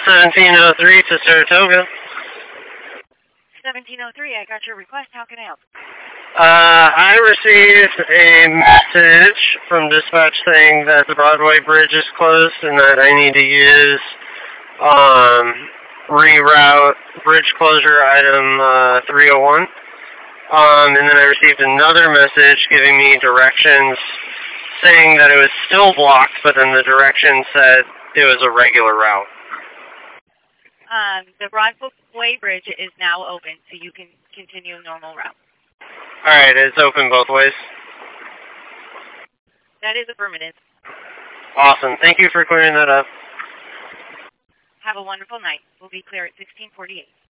1703 to Saratoga. 1703, I got your request. How can I help? I received a message from dispatch saying that the Broadway Bridge is closed and that I need to use reroute bridge closure item 301. And then I received another message giving me directions saying that it was still blocked, but then the directions said it was a regular route. The Broadway Bridge is now open, so you can continue normal route. Alright, it's open both ways. That is affirmative. Awesome. Thank you for clearing that up. Have a wonderful night. We'll be clear at 1648.